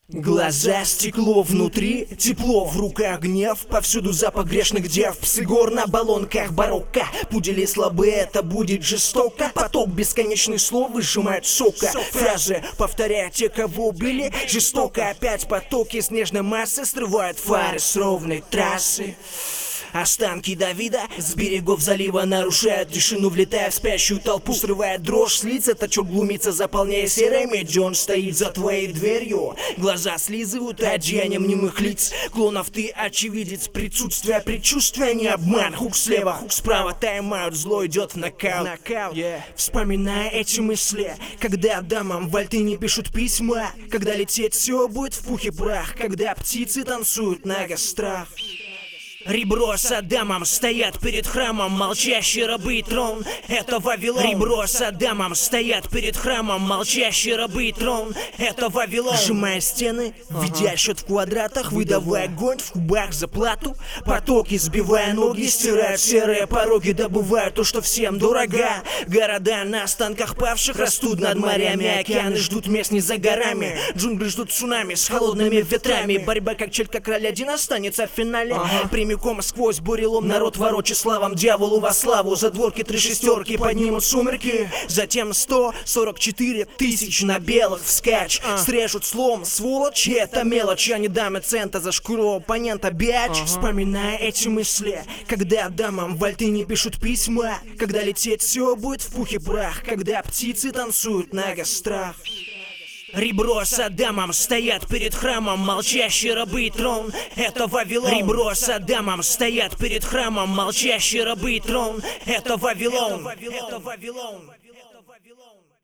Глаза, стекло внутри, тепло в руках, гнев. Повсюду запах грешных дев. Псы гор на баллонках барокко. Пудели слабые, это будет жестоко. Поток бесконечных слов выжимает сока. Фразы повторяют те, кого убили. Жестоко опять потоки снежной массы срывают фары с ровной трассы. Останки Давида с берегов залива нарушают тишину, влетая в спящую толпу. Срывает дрожь с лица, точок глумится, заполняя серой медью. Он стоит за твоей дверью, глаза слизывают одеянием немых лиц. Клонов ты очевидец, присутствие, предчувствие, не обман. Хук слева, хук справа, тайм-аут, зло идет в нокаут. Вспоминая эти мысли, когда дамам вальты не пишут письма, когда лететь все будет в пух и прах, когда птицы танцуют на кострах. Ребро с Адамом стоят перед храмом, молчащие рабы и трон — это Вавилон. Ребро с Адамом стоят перед храмом, молчащие рабы и трон — это Вавилон. Сжимая стены, введя счет в квадратах, выдавая огонь в кубах за плату. Потоки, сбивая ноги, стирают серые пороги, добывают то, что всем дорого. Города на останках павших растут над морями, океаны ждут мест не за горами. Джунгли ждут цунами с холодными ветрами. Борьба как чель, как кроль, один останется в финале. Прямиком сквозь бурелом народ ворочит славам, дьяволу во славу. Задворки три шестерки поднимут сумерки. Затем 144 тысяч на белых вскачь. Срежут слом, сволочь, это мелочь. Я не дам и цента за шкуру оппонента, бяч. Вспоминая эти мысли, когда дамам вальты не пишут письма, когда лететь все будет в пух и прах, когда птицы танцуют на кострах. Ребро с Адамом стоят перед храмом, молчащие рабы и трон — это Вавилон. Ребро с Адамом стоят перед храмом, молчащие рабы и трон — это Вавилон. Это Вавилон. Это Вавилон.